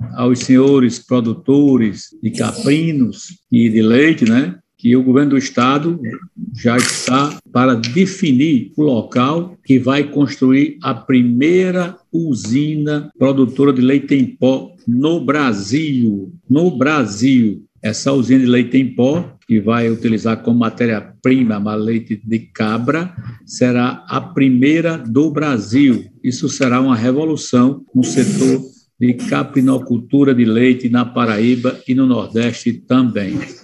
aos senhores produtores de caprinos e de leite, né, que o governo do estado já está para definir o local que vai construir a primeira usina produtora de leite em pó no Brasil. No Brasil. Essa usina de leite em pó, que vai utilizar como matéria-prima leite de cabra, será a primeira do Brasil. Isso será uma revolução no setor de caprinocultura de leite na Paraíba e no Nordeste também.